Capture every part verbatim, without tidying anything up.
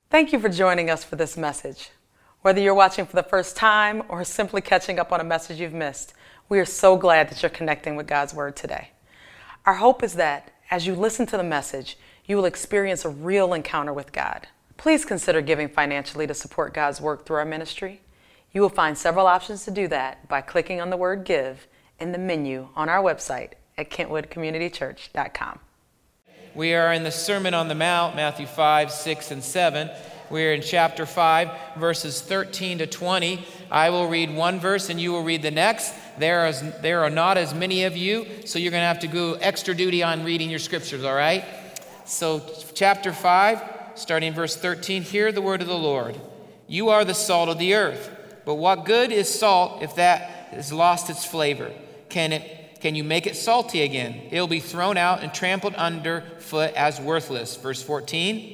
Thank you for joining us for this message. Whether you're watching for the first time or simply catching up on a message you've missed, we are so glad that you're connecting with God's Word today. Our hope is that as you listen to the message, you will experience a real encounter with God. Please consider giving financially to support God's work through our ministry. You will find several options to do that by clicking on the word Give in the menu on our website at kentwood community church dot com. We are in the Sermon on the Mount, Matthew five, six, and seven. We're in chapter five, verses thirteen to twenty. I will read one verse and you will read the next. There is, there are not as many of you, so you're going to have to go extra duty on reading your scriptures, all right? So chapter five, starting verse thirteen, hear the word of the Lord. You are the salt of the earth, but what good is salt if that has lost its flavor? Can it Can you make it salty again? It'll be thrown out and trampled underfoot as worthless. Verse fourteen.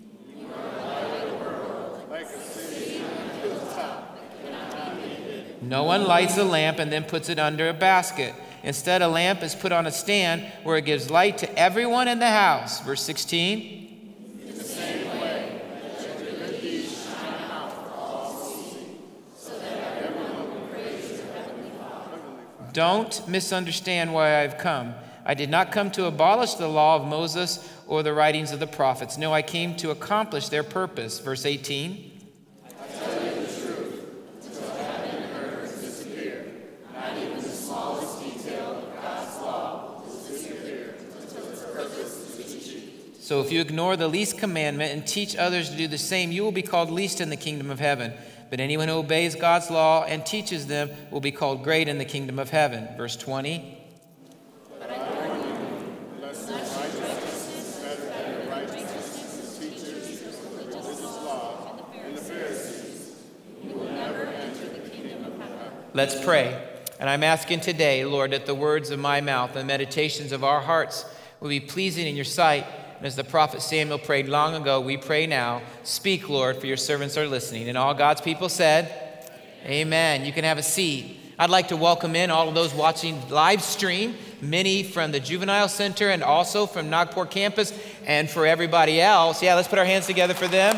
No one lights a lamp and then puts it under a basket. Instead, a lamp is put on a stand where it gives light to everyone in the house. Verse sixteen. In the same way, let your good deeds shine out for all to see, so that everyone will praise your heavenly Father. Don't misunderstand why I've come. I did not come to abolish the law of Moses or the writings of the prophets. No, I came to accomplish their purpose. Verse eighteen. I tell you the truth, until heaven and earth disappear, not even the smallest detail of God's law will disappear until its purpose is achieved. So if you ignore the least commandment and teach others to do the same, you will be called least in the kingdom of heaven. But anyone who obeys God's law and teaches them will be called great in the kingdom of heaven. Verse twenty. But I warn you, lest the righteousness better than the righteousness of the teachers of the religious law and the Pharisees, you will never enter the kingdom of heaven. Let's pray. And I'm asking today, Lord, that the words of my mouth and the meditations of our hearts will be pleasing in your sight. And as the prophet Samuel prayed long ago, we pray now. Speak, Lord, for your servants are listening. And all God's people said, amen. You can have a seat. I'd like to welcome in all of those watching live stream, many from the Juvenile Center and also from Nagpur campus, and for everybody else. Yeah, let's put our hands together for them.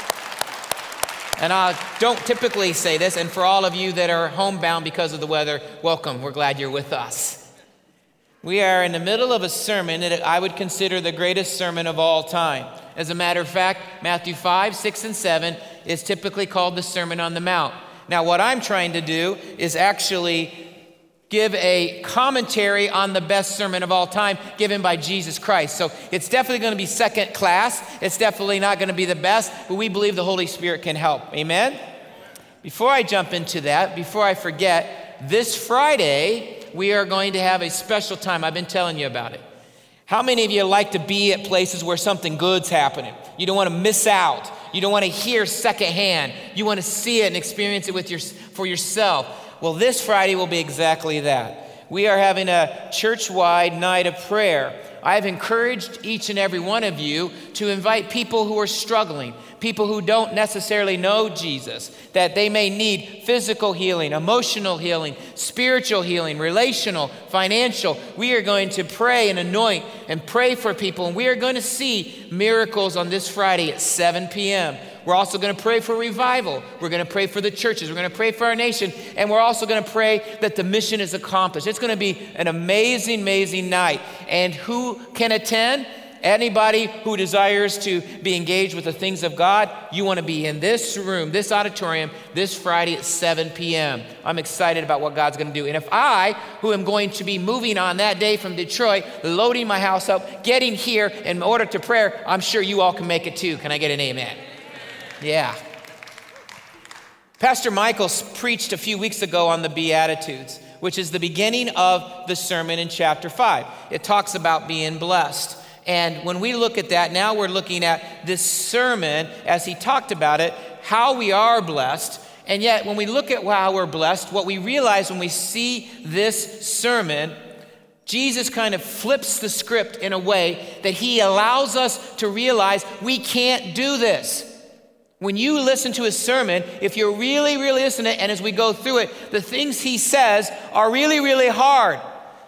And I don't typically say this, and for all of you that are homebound because of the weather, welcome. We're glad you're with us. We are in the middle of a sermon that I would consider the greatest sermon of all time. As a matter of fact, Matthew five, six, and seven is typically called the Sermon on the Mount. Now, what I'm trying to do is actually give a commentary on the best sermon of all time given by Jesus Christ. So it's definitely going to be second class. It's definitely not going to be the best, but we believe the Holy Spirit can help. Amen? Before I jump into that, before I forget, this Friday, we are going to have a special time. I've been telling you about it. How many of you like to be at places where something good's happening? You don't want to miss out. You don't want to hear secondhand. You want to see it and experience it with your, for yourself. Well, this Friday will be exactly that. We are having a church-wide night of prayer. I've encouraged each and every one of you to invite people who are struggling, people who don't necessarily know Jesus, that they may need physical healing, emotional healing, spiritual healing, relational, financial. We are going to pray and anoint and pray for people, and we are going to see miracles on this Friday at seven p.m. We're also going to pray for revival. We're going to pray for the churches. We're going to pray for our nation. And we're also going to pray that the mission is accomplished. It's going to be an amazing, amazing night. And who can attend? Anybody who desires to be engaged with the things of God, you want to be in this room, this auditorium, this Friday at seven p.m. I'm excited about what God's going to do. And if I, who am going to be moving on that day from Detroit, loading my house up, getting here in order to prayer, I'm sure you all can make it too. Can I get an amen? Yeah. Pastor Michael preached a few weeks ago on the Beatitudes, which is the beginning of the sermon in chapter five. It talks about being blessed. And when we look at that, now we're looking at this sermon as he talked about it, how we are blessed. And yet when we look at how we're blessed, what we realize when we see this sermon, Jesus kind of flips the script in a way that he allows us to realize we can't do this. When you listen to his sermon, if you're really, really listening, and as we go through it, the things he says are really, really hard.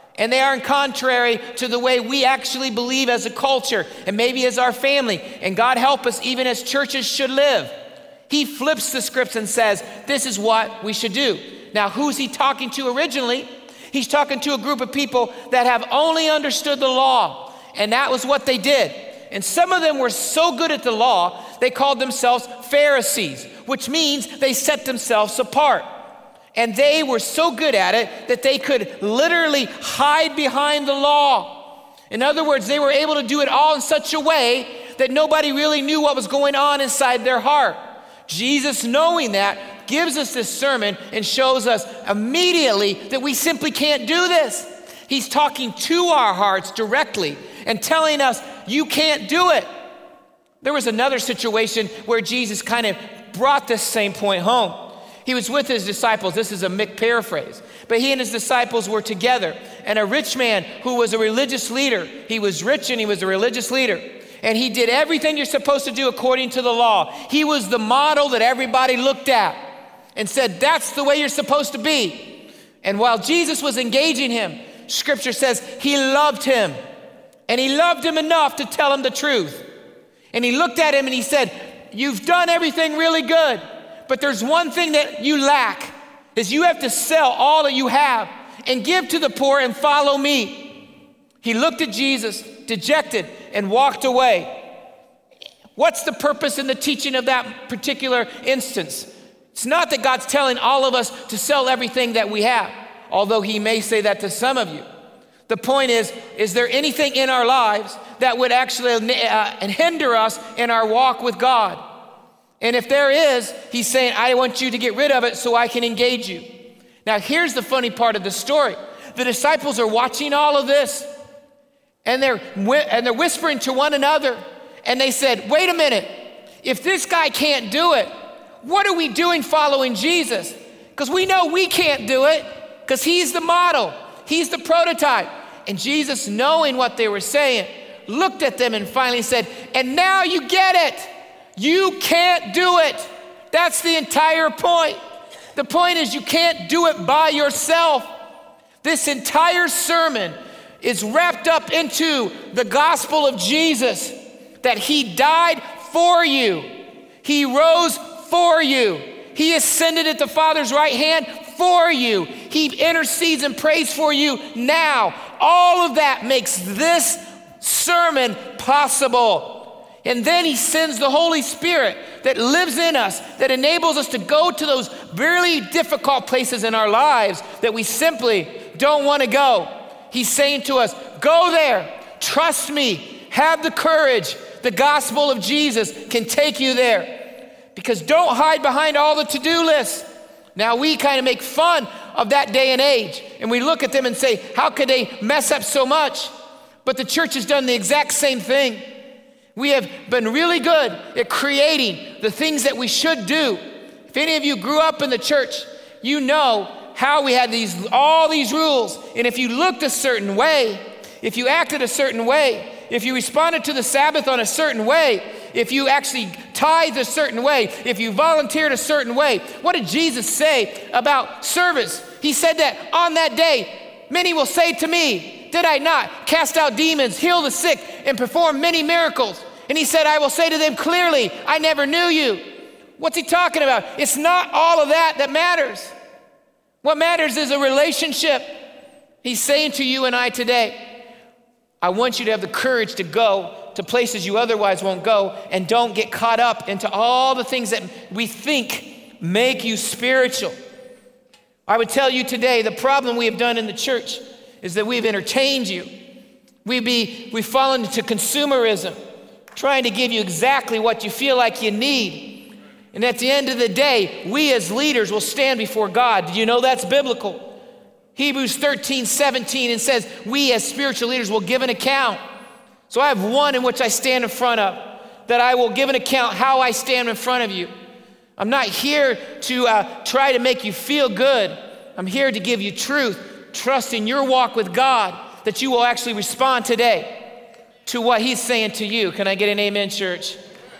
And they aren't contrary to the way we actually believe as a culture and maybe as our family. And God help us, even as churches should live. He flips the scripts and says, this is what we should do. Now, who's he talking to originally? He's talking to a group of people that have only understood the law. And that was what they did. And some of them were so good at the law, they called themselves Pharisees, which means they set themselves apart. And they were so good at it that they could literally hide behind the law. In other words, they were able to do it all in such a way that nobody really knew what was going on inside their heart. Jesus, knowing that, gives us this sermon and shows us immediately that we simply can't do this. He's talking to our hearts directly and telling us, you can't do it. There was another situation where Jesus kind of brought this same point home. He was with his disciples. This is a Mick paraphrase. But he and his disciples were together. And a rich man who was a religious leader, he was rich and he was a religious leader. And he did everything you're supposed to do according to the law. He was the model that everybody looked at and said, that's the way you're supposed to be. And while Jesus was engaging him, Scripture says he loved him. And he loved him enough to tell him the truth. And he looked at him and he said, you've done everything really good. But there's one thing that you lack, is you have to sell all that you have and give to the poor and follow me. He looked at Jesus, dejected, and walked away. What's the purpose in the teaching of that particular instance? It's not that God's telling all of us to sell everything that we have, although he may say that to some of you. The point is, is there anything in our lives that would actually uh, hinder us in our walk with God? And if there is, he's saying, I want you to get rid of it so I can engage you. Now, here's the funny part of the story. The disciples are watching all of this, and they're, and they're whispering to one another, and they said, wait a minute, if this guy can't do it, what are we doing following Jesus? Because we know we can't do it, because he's the model, he's the prototype. And Jesus, knowing what they were saying, looked at them and finally said, and now you get it. You can't do it. That's the entire point. The point is you can't do it by yourself. This entire sermon is wrapped up into the gospel of Jesus, that he died for you. He rose for you. He ascended at the Father's right hand for you. He intercedes and prays for you now. All of that makes this sermon possible. And then he sends the Holy Spirit that lives in us, that enables us to go to those really difficult places in our lives that we simply don't want to go. He's saying to us, go there, trust me, have the courage. The gospel of Jesus can take you there. Because don't hide behind all the to-do lists. Now we kind of make fun of that day and age, and we look at them and say, how could they mess up so much? But the church has done the exact same thing. We have been really good at creating the things that we should do. If any of you grew up in the church, you know how we had these all these rules. And if you looked a certain way, if you acted a certain way, if you responded to the Sabbath on a certain way, if you actually tithed a certain way, if you volunteered a certain way, what did Jesus say about service? He said that on that day, many will say to me, did I not cast out demons, heal the sick, and perform many miracles? And he said, I will say to them clearly, I never knew you. What's he talking about? It's not all of that that matters. What matters is a relationship. He's saying to you and I today, I want you to have the courage to go to places you otherwise won't go, and don't get caught up into all the things that we think make you spiritual. I would tell you today, the problem we have done in the church is that we've entertained you. We be, we've fallen into consumerism, trying to give you exactly what you feel like you need. And at the end of the day, we as leaders will stand before God. Do you know that's biblical? Hebrews thirteen, seventeen, and says, we as spiritual leaders will give an account. So I have one in which I stand in front of, that I will give an account how I stand in front of you. I'm not here to uh, try to make you feel good. I'm here to give you truth. Trust in your walk with God that you will actually respond today to what he's saying to you. Can I get an amen, church?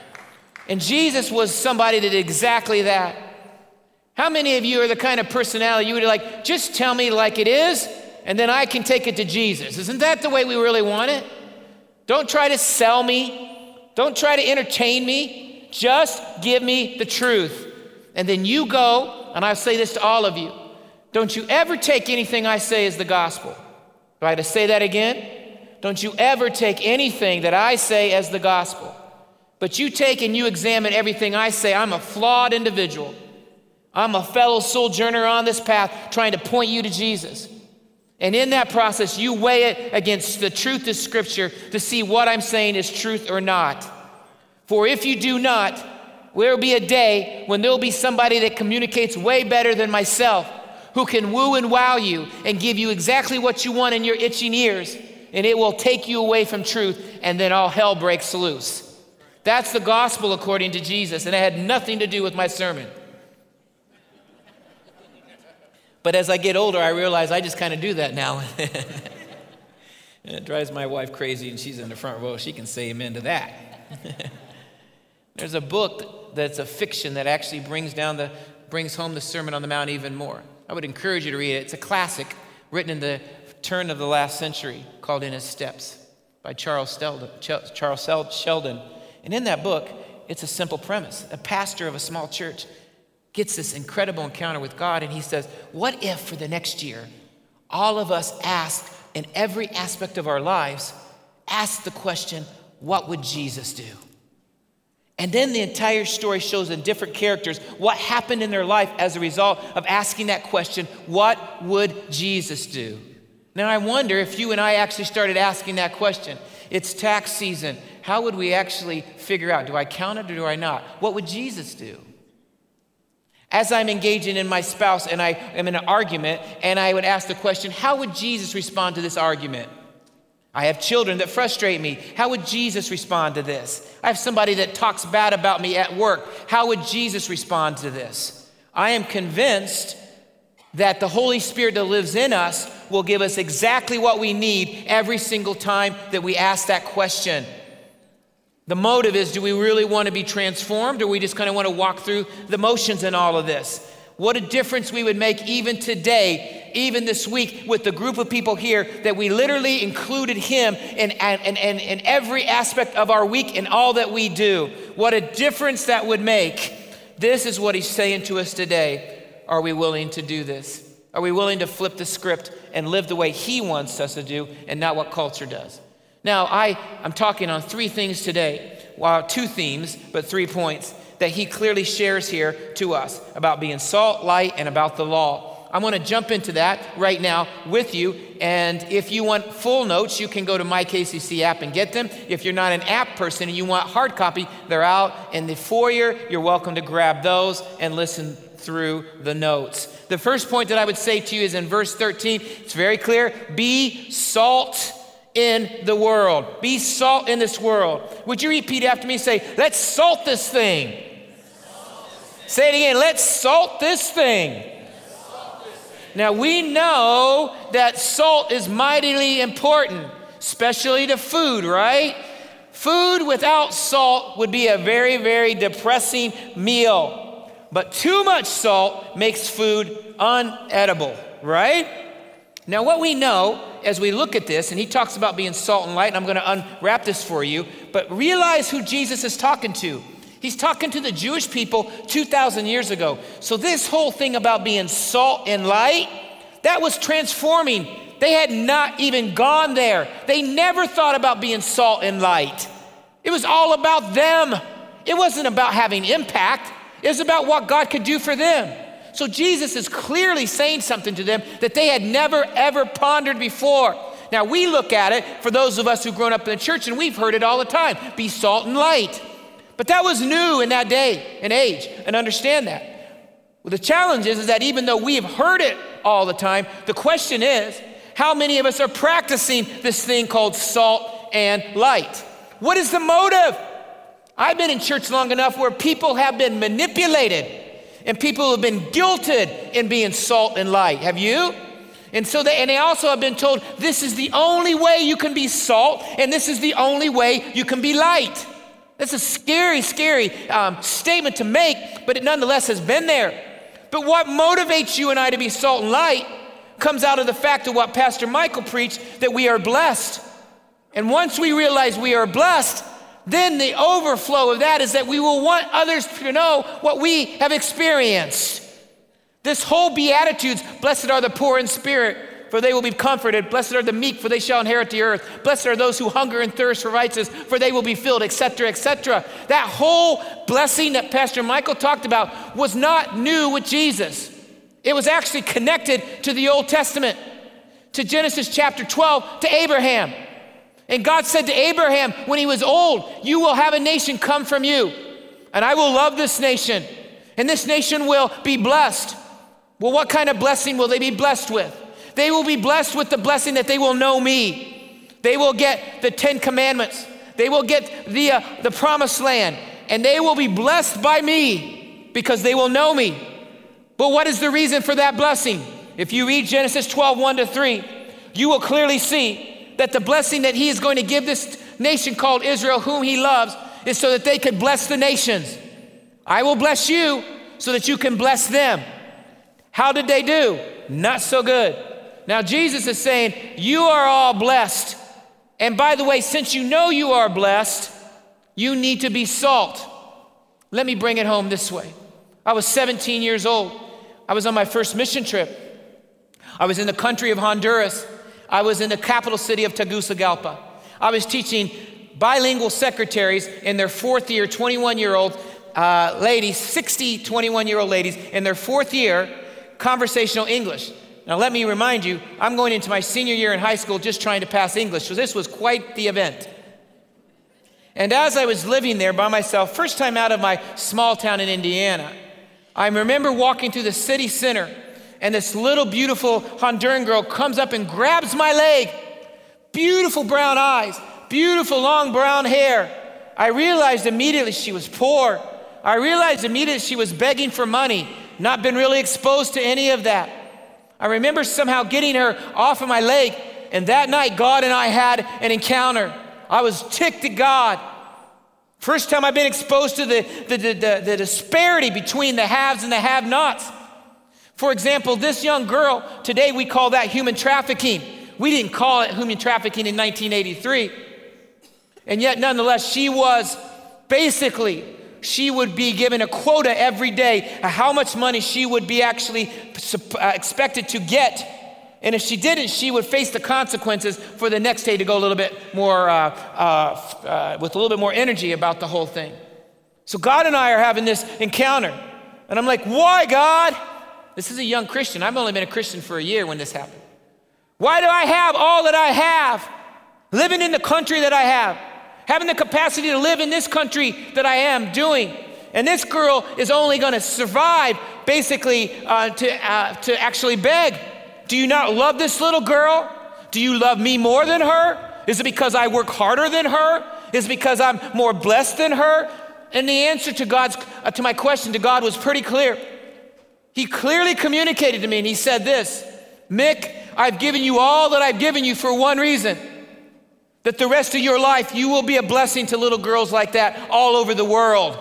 And Jesus was somebody that did exactly that. How many of you are the kind of personality you would like, just tell me like it is, and then I can take it to Jesus. Isn't that the way we really want it? Don't try to sell me. Don't try to entertain me. Just give me the truth. And then you go, and I say this to all of you, don't you ever take anything I say as the gospel. Do I have to say that again? Don't you ever take anything that I say as the gospel. But you take and you examine everything I say. I'm a flawed individual. I'm a fellow sojourner on this path trying to point you to Jesus. And in that process, you weigh it against the truth of Scripture to see what I'm saying is truth or not. For if you do not, there will be a day when there will be somebody that communicates way better than myself, who can woo and wow you and give you exactly what you want in your itching ears, and it will take you away from truth, and then all hell breaks loose. That's the gospel according to Jesus, and it had nothing to do with my sermon. But as I get older, I realize I just kind of do that now. And it drives my wife crazy, and she's in the front row. She can say amen to that. There's a book that's a fiction that actually brings down the brings home the Sermon on the Mount even more. I would encourage you to read it. It's a classic written in the turn of the last century called In His Steps by Charles Sheldon. Charles Sheldon. And in that book, it's a simple premise. A pastor of a small church gets this incredible encounter with God, and he says, what if for the next year, all of us ask in every aspect of our lives, ask the question, what would Jesus do? And then the entire story shows in different characters what happened in their life as a result of asking that question, what would Jesus do? Now I wonder if you and I actually started asking that question. It's tax season. How would we actually figure out, do I count it or do I not? What would Jesus do? As I'm engaging in my spouse and I am in an argument, and I would ask the question, how would Jesus respond to this argument? I have children that frustrate me. How would Jesus respond to this? I have somebody that talks bad about me at work. How would Jesus respond to this? I am convinced that the Holy Spirit that lives in us will give us exactly what we need every single time that we ask that question. The motive is, do we really want to be transformed, or we just kind of want to walk through the motions in all of this? What a difference we would make even today, even this week, with the group of people here, that we literally included him in, in, in, in every aspect of our week and all that we do. What a difference that would make. This is what he's saying to us today. Are we willing to do this? Are we willing to flip the script and live the way he wants us to do and not what culture does? Now, I, I'm talking on three things today. Well, two themes, but three points that he clearly shares here to us about being salt, light, and about the law. I want to jump into that right now with you. And if you want full notes, you can go to My K C C app and get them. If you're not an app person and you want hard copy, they're out in the foyer. You're welcome to grab those and listen through the notes. The first point that I would say to you is in verse thirteen. It's very clear. Be salt in the world. Be salt in this world. Would you repeat after me? Say, let's salt this thing. Say it again. Let's salt this thing. Now we know that salt is mightily important, especially to food, right? Food without salt would be a very, very depressing meal. But too much salt makes food unedible, right? Now what we know as we look at this, and he talks about being salt and light, and I'm going to unwrap this for you, but realize who Jesus is talking to. He's talking to the Jewish people two thousand years ago. So this whole thing about being salt and light, that was transforming. They had not even gone there. They never thought about being salt and light. It was all about them. It wasn't about having impact. It was about what God could do for them. So Jesus is clearly saying something to them that they had never, ever pondered before. Now we look at it, for those of us who've grown up in the church, and we've heard it all the time, be salt and light. But that was new in that day and age, and understand that. Well, the challenge is, is that even though we have heard it all the time, the question is, how many of us are practicing this thing called salt and light? What is the motive? I've been in church long enough where people have been manipulated and people have been guilted in being salt and light. Have you? And so they, and they also have been told, this is the only way you can be salt, and this is the only way you can be light. That's a scary, scary um, statement to make, but it nonetheless has been there. But what motivates you and I to be salt and light comes out of the fact of what Pastor Michael preached, that we are blessed. And once we realize we are blessed, then the overflow of that is that we will want others to know what we have experienced. This whole Beatitudes, blessed are the poor in spirit, for they will be comforted. Blessed are the meek, for they shall inherit the earth. Blessed are those who hunger and thirst for righteousness, for they will be filled, et cetera, et cetera. That whole blessing that Pastor Michael talked about was not new with Jesus. It was actually connected to the Old Testament, to Genesis chapter twelve, to Abraham. And God said to Abraham when he was old, you will have a nation come from you, and I will love this nation, and this nation will be blessed. Well, what kind of blessing will they be blessed with? They will be blessed with the blessing that they will know me. They will get the Ten Commandments. They will get the, uh, the promised land, and they will be blessed by me because they will know me. But what is the reason for that blessing? If you read Genesis twelve, one to three, you will clearly see that the blessing that he is going to give this nation called Israel, whom he loves, is so that they could bless the nations. I will bless you so that you can bless them. How did they do? Not so good. Now Jesus is saying, you are all blessed. And by the way, since you know you are blessed, you need to be salt. Let me bring it home this way. I was seventeen years old. I was on my first mission trip. I was in the country of Honduras. I was in the capital city of Tegucigalpa. I was teaching bilingual secretaries in their fourth year, twenty-one-year-old uh, ladies, sixty twenty-one-year-old ladies in their fourth year, conversational English. Now let me remind you, I'm going into my senior year in high school just trying to pass English, so this was quite the event. And as I was living there by myself, first time out of my small town in Indiana, I remember walking through the city center, and this little beautiful Honduran girl comes up and grabs my leg. Beautiful brown eyes, beautiful long brown hair. I realized immediately she was poor. I realized immediately she was begging for money, not been really exposed to any of that. I remember somehow getting her off of my leg, and that night God and I had an encounter. I was ticked at God. First time I've been exposed to the, the, the, the, the disparity between the haves and the have-nots. For example, this young girl, today we call that human trafficking. We didn't call it human trafficking in nineteen eighty-three. And yet, nonetheless, she was basically, she would be given a quota every day of how much money she would be actually uh, expected to get. And if she didn't, she would face the consequences for the next day to go a little bit more, uh, uh, uh, with a little bit more energy about the whole thing. So God and I are having this encounter. And I'm like, why, God? This is a young Christian. I've only been a Christian for a year when this happened. Why do I have all that I have? Living in the country that I have. Having the capacity to live in this country that I am doing. And this girl is only going to survive basically uh, to, uh, to actually beg. Do you not love this little girl? Do you love me more than her? Is it because I work harder than her? Is it because I'm more blessed than her? And the answer to God's uh, to my question to God was pretty clear. He clearly communicated to me, and he said this, Mick, I've given you all that I've given you for one reason, that the rest of your life you will be a blessing to little girls like that all over the world.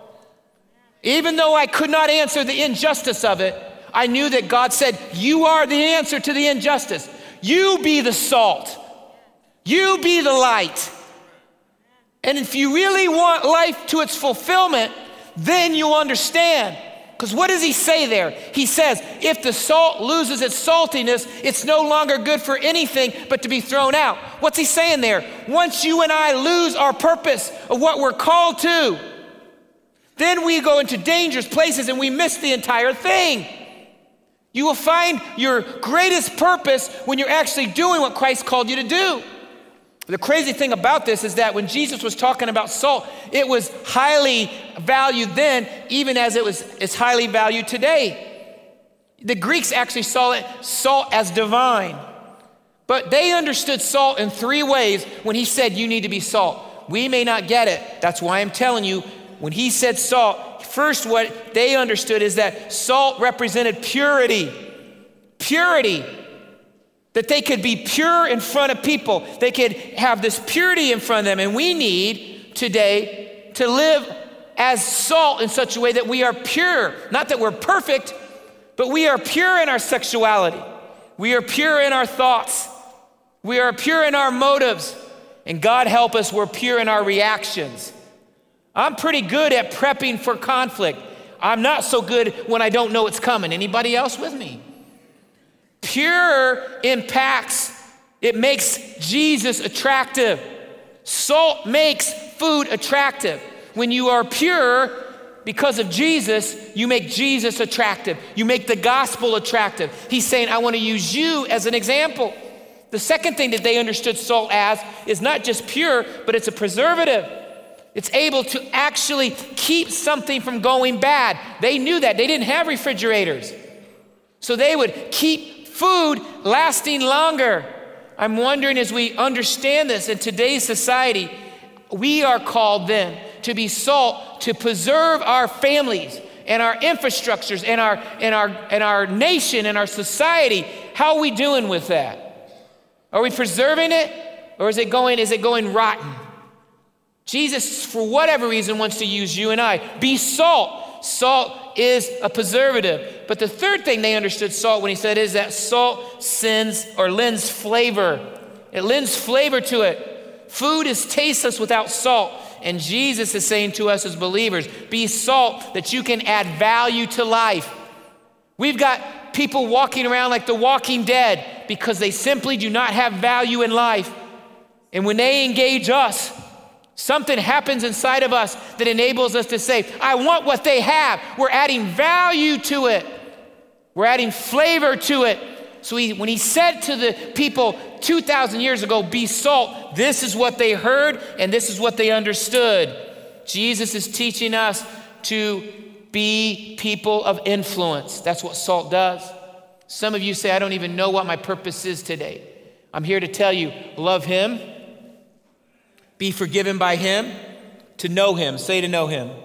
Even though I could not answer the injustice of it, I knew that God said, you are the answer to the injustice. You be the salt. You be the light. And if you really want life to its fulfillment, then you'll understand. Because what does he say there? He says, if the salt loses its saltiness, it's no longer good for anything but to be thrown out. What's he saying there? Once you and I lose our purpose of what we're called to, then we go into dangerous places and we miss the entire thing. You will find your greatest purpose when you're actually doing what Christ called you to do. The crazy thing about this is that when Jesus was talking about salt, it was highly valued then, even as it was it's highly valued today. The Greeks actually saw it salt as divine. But they understood salt in three ways when he said you need to be salt. We may not get it. That's why I'm telling you, when he said salt, first what they understood is that salt represented purity. Purity. That they could be pure in front of people. They could have this purity in front of them. And we need today to live as salt in such a way that we are pure. Not that we're perfect, but we are pure in our sexuality. We are pure in our thoughts. We are pure in our motives. And God help us, we're pure in our reactions. I'm pretty good at prepping for conflict. I'm not so good when I don't know it's coming. Anybody else with me? Pure impacts. It makes Jesus attractive. Salt makes food attractive. When you are pure because of Jesus, you make Jesus attractive. You make the gospel attractive. He's saying, I want to use you as an example. The second thing that they understood salt as is not just pure, but it's a preservative. It's able to actually keep something from going bad. They knew that. They didn't have refrigerators. So they would keep food lasting longer. I'm wondering, as we understand this in today's society, we are called then to be salt to preserve our families and our infrastructures and our and our and our nation and our society. How are we doing with that? Are we preserving it, or is it going is it going rotten? Jesus, for whatever reason, wants to use you and I. Be salt. Salt is a preservative. But the third thing they understood salt when he said is that salt sends or lends flavor. It lends flavor to it. Food is tasteless without salt. And Jesus is saying to us as believers, be salt that you can add value to life. We've got people walking around like the Walking Dead because they simply do not have value in life. And when they engage us, something happens inside of us that enables us to say, I want what they have. We're adding value to it. We're adding flavor to it. So he, when he said to the people two thousand years ago, be salt, this is what they heard and this is what they understood. Jesus is teaching us to be people of influence. That's what salt does. Some of you say, I don't even know what my purpose is today. I'm here to tell you, love him, be forgiven by him, to know him. Say to know him.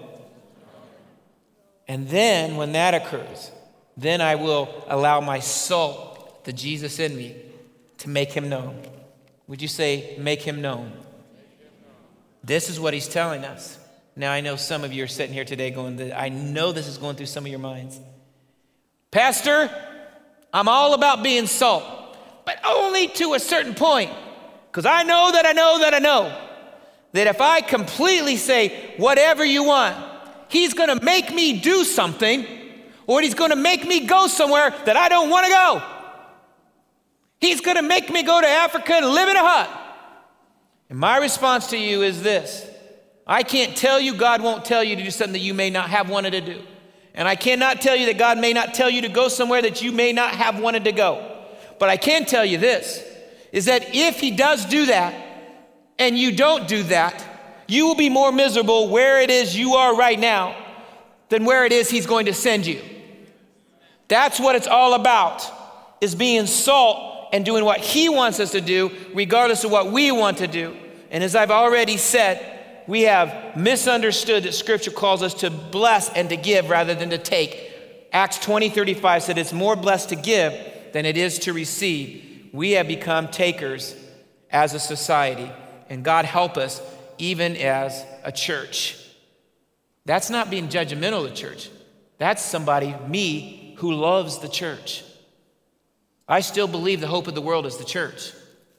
And then when that occurs, then I will allow my salt, the Jesus in me, to make him known. Would you say, make him known? This is what he's telling us. Now, I know some of you are sitting here today going, I know this is going through some of your minds. Pastor, I'm all about being salt, but only to a certain point. Because I know that I know that I know that if I completely say whatever you want, he's going to make me do something, or he's going to make me go somewhere that I don't want to go. He's going to make me go to Africa and live in a hut. And my response to you is this. I can't tell you God won't tell you to do something that you may not have wanted to do. And I cannot tell you that God may not tell you to go somewhere that you may not have wanted to go. But I can tell you this, is that if he does do that, and you don't do that, you will be more miserable where it is you are right now than where it is he's going to send you. That's what it's all about, is being salt and doing what he wants us to do, regardless of what we want to do. And as I've already said, we have misunderstood that Scripture calls us to bless and to give rather than to take. Acts twenty thirty-five said it's more blessed to give than it is to receive. We have become takers as a society, and God help us even as a church. That's not being judgmental of the church. That's somebody, me, who loves the church. I still believe the hope of the world is the church.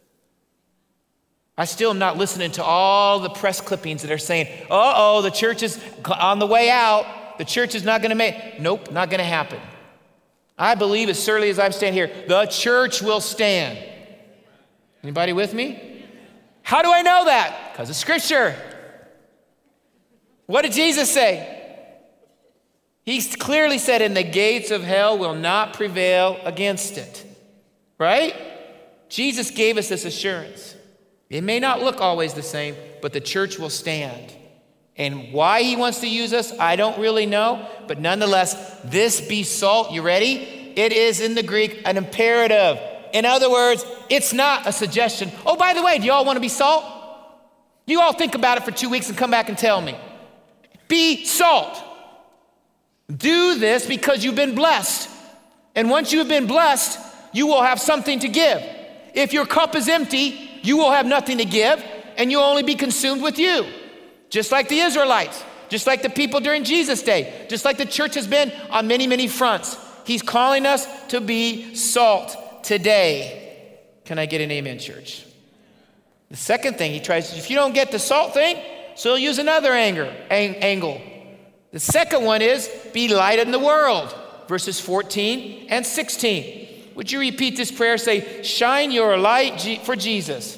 I still am not listening to all the press clippings that are saying, uh-oh, the church is on the way out. The church is not going to make, nope, not going to happen. I believe as surely as I'm standing here, the church will stand. Anybody with me? How do I know that? Because of Scripture. What did Jesus say? He clearly said, and the gates of hell will not prevail against it. Right? Jesus gave us this assurance. It may not look always the same, but the church will stand. And why he wants to use us, I don't really know. But nonetheless, this be salt. You ready? It is in the Greek an imperative. In other words, it's not a suggestion. Oh, by the way, do you all want to be salt? You all think about it for two weeks and come back and tell me. Be salt. Do this because you've been blessed. And once you have been blessed, you will have something to give. If your cup is empty, you will have nothing to give, and you'll only be consumed with you. Just like the Israelites, just like the people during Jesus' day, just like the church has been on many, many fronts. He's calling us to be salt. today. Can I get an amen, church? The second thing he tries, if you don't get the salt thing, so he'll use another anger, ang- angle. The second one is be light in the world, verses fourteen and sixteen. Would you repeat this prayer? Say, shine your light G- for Jesus.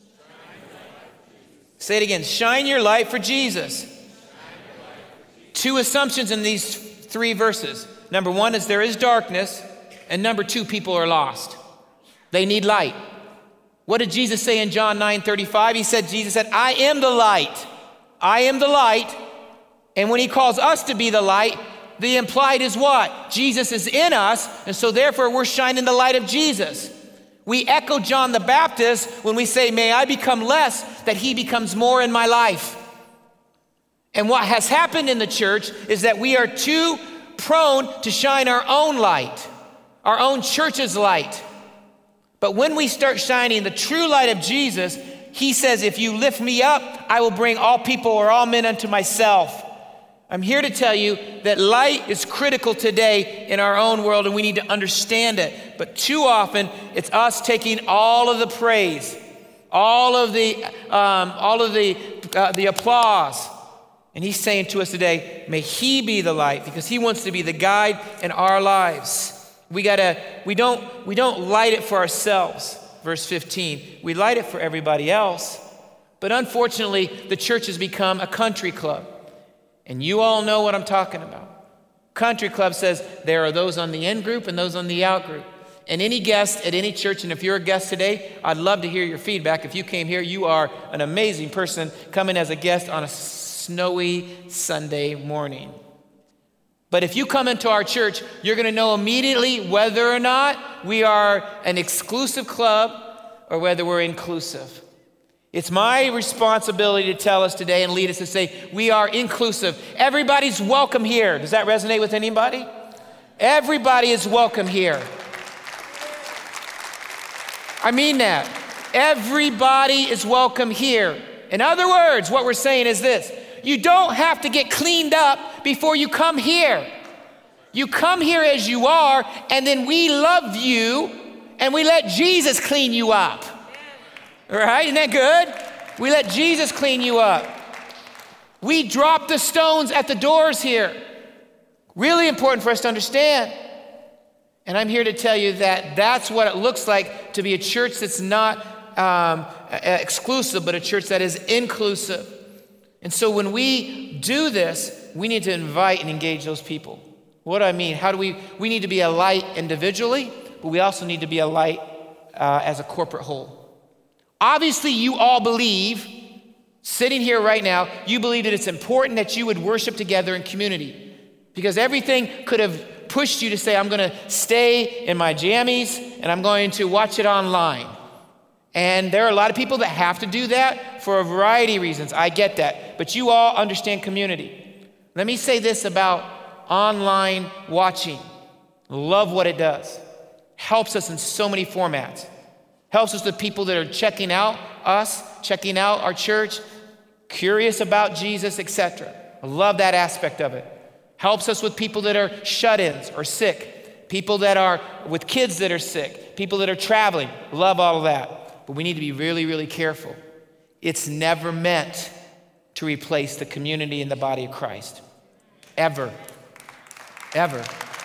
Say it again, shine your light for Jesus. Two assumptions in these three verses. Number one is there is darkness, and number two, people are lost. They need light. What did Jesus say in John nine thirty-five? He said, Jesus said, I am the light. I am the light. And when he calls us to be the light, the implied is what? Jesus is in us, and so therefore we're shining the light of Jesus. We echo John the Baptist when we say, may I become less, that he becomes more in my life. And what has happened in the church is that we are too prone to shine our own light, our own church's light. But when we start shining the true light of Jesus, he says, if you lift me up, I will bring all people or all men unto myself. I'm here to tell you that light is critical today in our own world, and we need to understand it. But too often, it's us taking all of the praise, all of the, um, all of the, uh, the applause. And he's saying to us today, may he be the light, because he wants to be the guide in our lives. We gotta, we don't, we don't light it for ourselves. Verse fifteen, we light it for everybody else. But unfortunately, the church has become a country club. And you all know what I'm talking about. Country club says there are those on the in group and those on the out group. And any guest at any church, and if you're a guest today, I'd love to hear your feedback. If you came here, you are an amazing person coming as a guest on a snowy Sunday morning. But if you come into our church, you're going to know immediately whether or not we are an exclusive club or whether we're inclusive. It's my responsibility to tell us today and lead us to say, we are inclusive. Everybody's welcome here. Does that resonate with anybody? Everybody is welcome here. I mean that. Everybody is welcome here. In other words, what we're saying is this. You don't have to get cleaned up before you come here. You come here as you are, and then we love you, and we let Jesus clean you up. All right, isn't that good? We let Jesus clean you up. We drop the stones at the doors here. Really important for us to understand. And I'm here to tell you that that's what it looks like to be a church that's not um, exclusive, but a church that is inclusive. And so when we do this, we need to invite and engage those people. What do I mean? How do we, we need to be a light individually, but we also need to be a light uh, as a corporate whole. Obviously, you all believe, sitting here right now, you believe that it's important that you would worship together in community. Because everything could have pushed you to say, I'm going to stay in my jammies and I'm going to watch it online. And there are a lot of people that have to do that for a variety of reasons. I get that. But you all understand community. Let me say this about online watching. Love what it does. Helps us in so many formats. Helps us with people that are checking out us, checking out our church, curious about Jesus, et cetera. I love that aspect of it. Helps us with people that are shut-ins or sick, people that are with kids that are sick, people that are traveling. Love all of that. But we need to be really, really careful. It's never meant to replace the community in the body of Christ. Ever. Ever.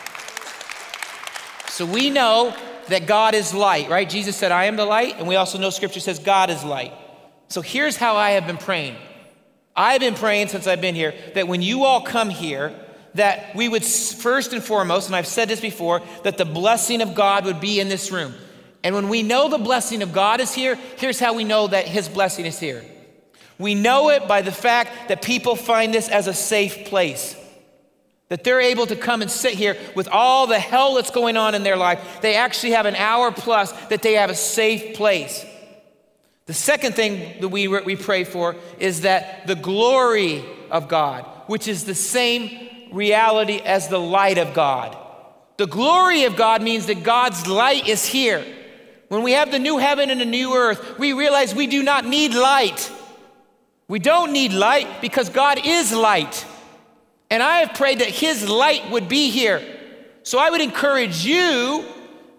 So we know that God is light, right? Jesus said, I am the light. And we also know scripture says God is light. So here's how I have been praying. I've been praying since I've been here that when you all come here, that we would first and foremost, and I've said this before, that the blessing of God would be in this room. And when we know the blessing of God is here, here's how we know that his blessing is here. We know it by the fact that people find this as a safe place. That they're able to come and sit here with all the hell that's going on in their life. They actually have an hour plus that they have a safe place. The second thing that we, we pray for is that the glory of God, which is the same reality as the light of God. The glory of God means that God's light is here. When we have the new heaven and the new earth, we realize we do not need light. We don't need light because God is light. And I have prayed that his light would be here. So I would encourage you,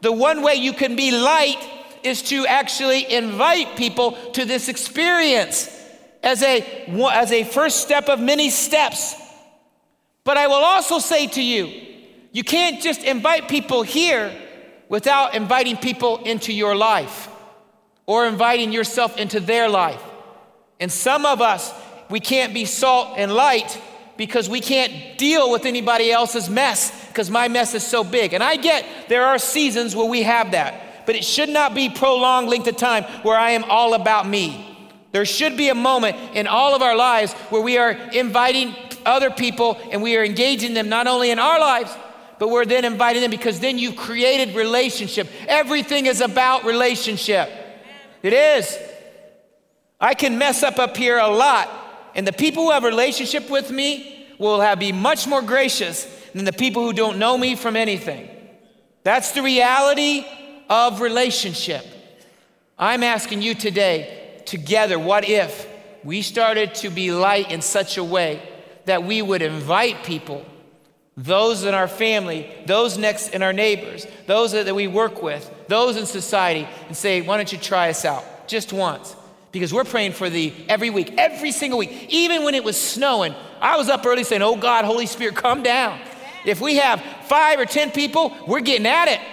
The one way you can be light is to actually invite people to this experience as a, as a first step of many steps. But I will also say to you, you can't just invite people here without inviting people into your life or inviting yourself into their life. And some of us, we can't be salt and light because we can't deal with anybody else's mess because my mess is so big. And I get there are seasons where we have that, but it should not be prolonged length of time where I am all about me. There should be a moment in all of our lives where we are inviting other people and we are engaging them not only in our lives, but we're then inviting them because then you've created relationship. Everything is about relationship. It is. I can mess up up here a lot, and the people who have a relationship with me will have be much more gracious than the people who don't know me from anything. That's the reality of relationship. I'm asking you today, together, what if we started to be light in such a way that we would invite people, those in our family, those next in our neighbors, those that we work with, those in society, and say, why don't you try us out just once? Because we're praying for the every week, every single week. Even when it was snowing, I was up early saying, oh God, Holy Spirit, come down. If we have five or ten people, we're getting at it.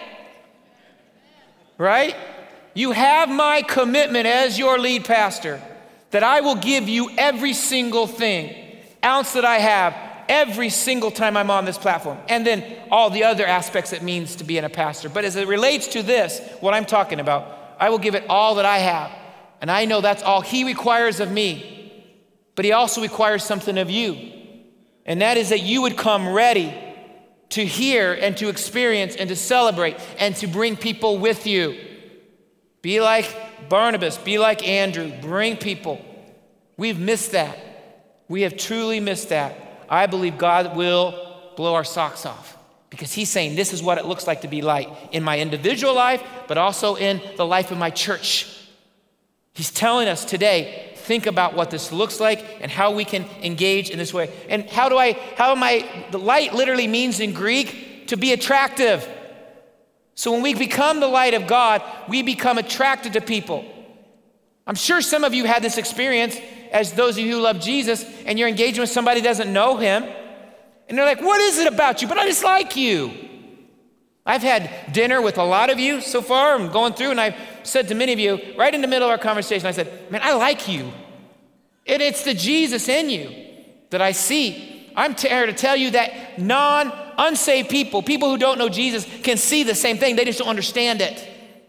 Right? You have my commitment as your lead pastor that I will give you every single thing, ounce that I have, every single time I'm on this platform. And then all the other aspects it means to be in a pastor. But as it relates to this, what I'm talking about, I will give it all that I have. And I know that's all he requires of me. But he also requires something of you. And that is that you would come ready to hear and to experience and to celebrate and to bring people with you. Be like Barnabas, be like Andrew, bring people. We've missed that. We have truly missed that. I believe God will blow our socks off because he's saying this is what it looks like to be light in my individual life, but also in the life of my church. He's telling us today, think about what this looks like and how we can engage in this way. And how do I, how am I, the light literally means in Greek to be attractive. So when we become the light of God, we become attracted to people. I'm sure some of you had this experience as those of you who love Jesus and you're engaging with somebody who doesn't know him. And they're like, what is it about you? But I just like you. I've had dinner with a lot of you so far. I'm going through and I've said to many of you, right in the middle of our conversation, I said, man, I like you. And it's the Jesus in you that I see. I'm here to tell you that non-unsaved people, people who don't know Jesus, can see the same thing. They just don't understand it.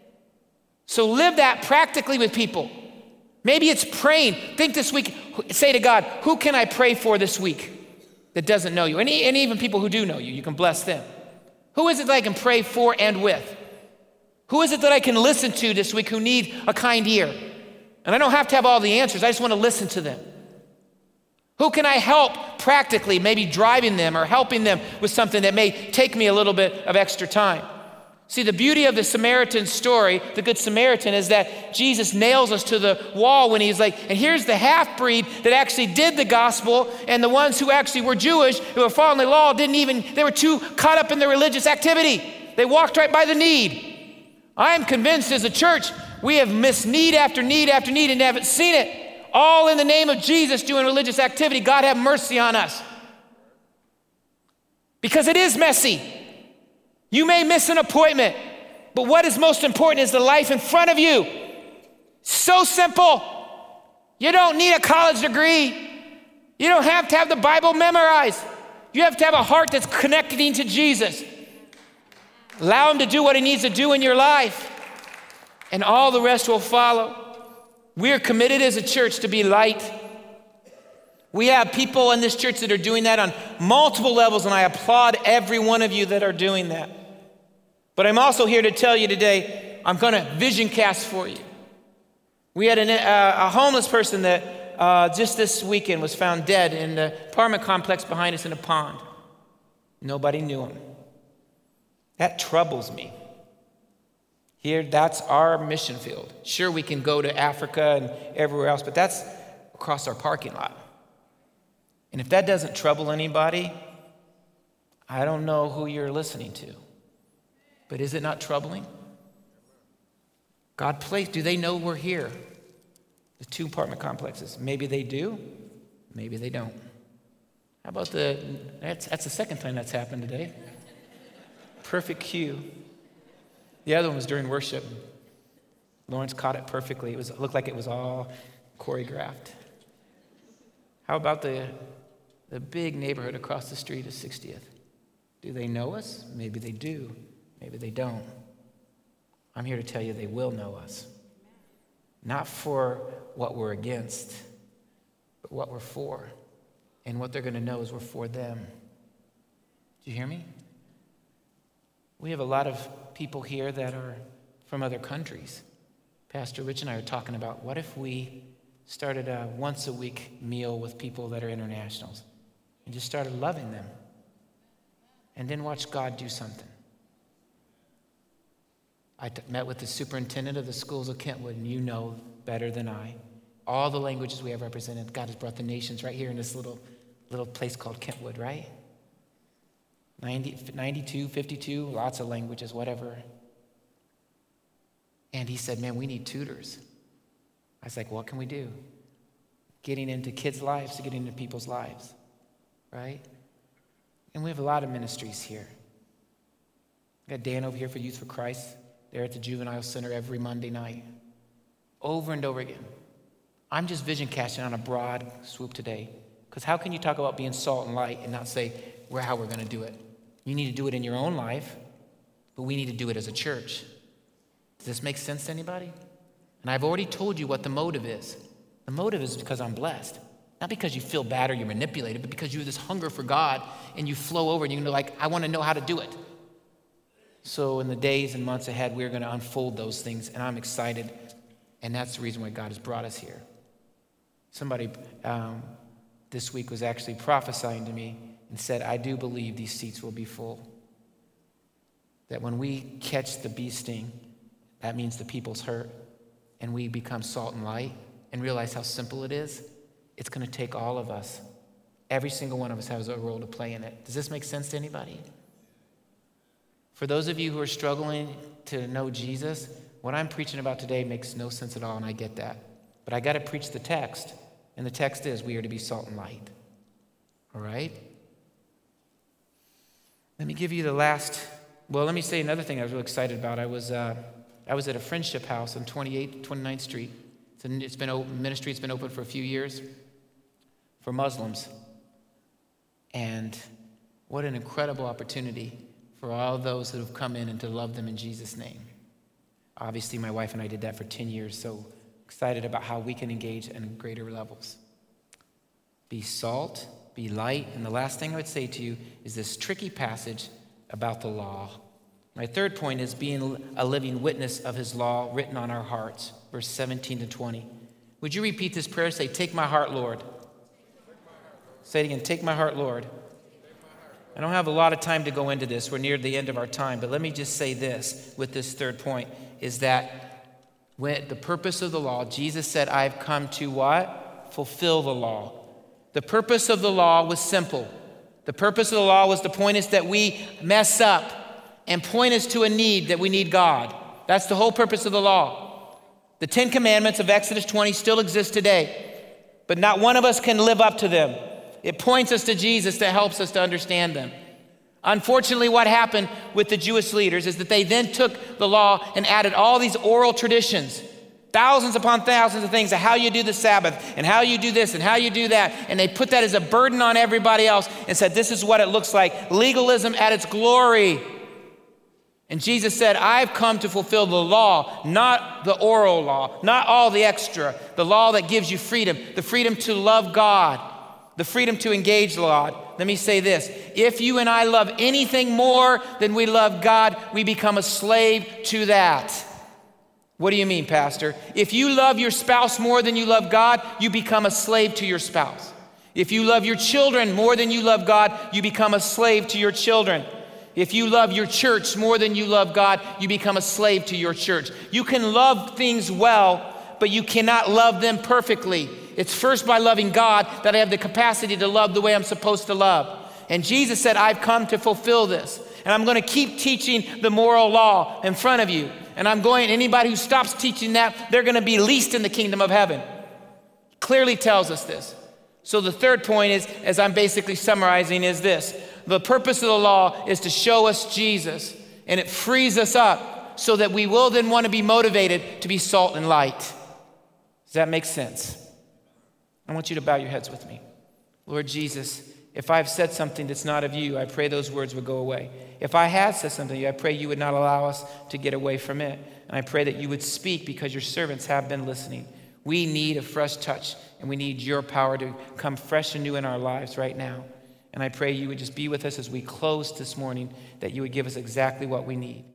So live that practically with people. Maybe it's praying. Think this week, say to God, who can I pray for this week that doesn't know you? And, and even people who do know you, you can bless them. Who is it that I can pray for and with? Who is it that I can listen to this week who need a kind ear? And I don't have to have all the answers. I just want to listen to them. Who can I help practically, maybe driving them or helping them with something that may take me a little bit of extra time? See, the beauty of the Samaritan story, the Good Samaritan, is that Jesus nails us to the wall when he's like, and here's the half-breed that actually did the gospel, and the ones who actually were Jewish, who were following the law, didn't even, they were too caught up in their religious activity. They walked right by the need. I am convinced as a church, we have missed need after need after need and haven't seen it. All in the name of Jesus doing religious activity. God have mercy on us. Because it is messy. You may miss an appointment, but what is most important is the life in front of you. So simple. You don't need a college degree. You don't have to have the Bible memorized. You have to have a heart that's connecting to Jesus. Allow him to do what he needs to do in your life, and all the rest will follow. We're committed as a church to be light. We have people in this church that are doing that on multiple levels, and I applaud every one of you that are doing that. But I'm also here to tell you today, I'm going to vision cast for you. We had an, uh, a homeless person that uh, just this weekend was found dead in the apartment complex behind us in a pond. Nobody knew him. That troubles me. Here, that's our mission field. Sure, we can go to Africa and everywhere else, but that's across our parking lot. And if that doesn't trouble anybody, I don't know who you're listening to. But is it not troubling? God placed, do they know we're here? The two apartment complexes. Maybe they do, maybe they don't. How about the, that's, that's the second time that's happened today. Perfect cue. The other one was during worship. Lawrence caught it perfectly. It was it looked like it was all choreographed. How about the, the big neighborhood across the street of sixtieth? Do they know us? Maybe they do. Maybe they don't. I'm here to tell you they will know us. Not for what we're against, but what we're for. And what they're going to know is we're for them. Do you hear me? We have a lot of people here that are from other countries. Pastor Rich and I are talking about what if we started a once a week meal with people that are internationals and just started loving them and then watch God do something. I t- met with the superintendent of the schools of Kentwood, and you know better than I. All the languages we have represented, God has brought the nations right here in this little, little place called Kentwood, right? ninety, ninety-two, fifty-two, lots of languages, whatever. And he said, man, we need tutors. I was like, what can we do? Getting into kids' lives to getting into people's lives, right? And we have a lot of ministries here. We got Dan over here for Youth for Christ. They're at the Juvenile Center every Monday night. Over and over again. I'm just vision casting on a broad swoop today. Because how can you talk about being salt and light and not say where how we're going to do it? You need to do it in your own life, but we need to do it as a church. Does this make sense to anybody? And I've already told you what the motive is. The motive is because I'm blessed. Not because you feel bad or you're manipulated, but because you have this hunger for God and you flow over and you're like, I want to know how to do it. So in the days and months ahead, we're going to unfold those things, and I'm excited, and that's the reason why God has brought us here. Somebody um, this week was actually prophesying to me and said, I do believe these seats will be full. That when we catch the bee sting, that means the people's hurt, and we become salt and light and realize how simple it is. It's going to take all of us. Every single one of us has a role to play in it. Does this make sense to anybody? For those of you who are struggling to know Jesus, what I'm preaching about today makes no sense at all, and I get that. But I got to preach the text, and the text is we are to be salt and light. All right? Let me give you the last, well, let me say another thing I was really excited about. I was uh, I was at a friendship house on twenty-eighth, twenty-ninth Street. It's, an, it's been open, ministry, it's been open for a few years for Muslims. And what an incredible opportunity for all those that have come in and to love them in Jesus' name. Obviously, my wife and I did that for ten years, so excited about how we can engage in greater levels. Be salt, be light, and the last thing I would say to you is this tricky passage about the law. My third point is being a living witness of his law written on our hearts, verse seventeen to twenty. Would you repeat this prayer? Say, take my heart, Lord. Say it again, take my heart, Lord. I don't have a lot of time to go into this. We're near the end of our time, but let me just say this with this third point, is that when the purpose of the law, Jesus said, I've come to what? Fulfill the law. The purpose of the law was simple. The purpose of the law was to point us that we mess up and point us to a need that we need God. That's the whole purpose of the law. The Ten Commandments of Exodus twenty still exist today, but not one of us can live up to them. It points us to Jesus that helps us to understand them. Unfortunately, what happened with the Jewish leaders is that they then took the law and added all these oral traditions, thousands upon thousands of things of how you do the Sabbath and how you do this and how you do that. And they put that as a burden on everybody else and said, this is what it looks like. Legalism at its glory. And Jesus said, I've come to fulfill the law, not the oral law, not all the extra, the law that gives you freedom, the freedom to love God, the freedom to engage God. Let me say this. If you and I love anything more than we love God, we become a slave to that. What do you mean, Pastor? If you love your spouse more than you love God, you become a slave to your spouse. If you love your children more than you love God, you become a slave to your children. If you love your church more than you love God, you become a slave to your church. You can love things well, but you cannot love them perfectly. It's first by loving God that I have the capacity to love the way I'm supposed to love. And Jesus said, I've come to fulfill this. And I'm going to keep teaching the moral law in front of you. And I'm going, anybody who stops teaching that, they're going to be least in the kingdom of heaven. Clearly tells us this. So the third point is, as I'm basically summarizing, is this. The purpose of the law is to show us Jesus, and it frees us up so that we will then want to be motivated to be salt and light. Does that make sense? I want you to bow your heads with me. Lord Jesus, if I've said something that's not of you, I pray those words would go away. If I had said something to you, I pray you would not allow us to get away from it. And I pray that you would speak because your servants have been listening. We need a fresh touch, and we need your power to come fresh and new in our lives right now. And I pray you would just be with us as we close this morning, that you would give us exactly what we need.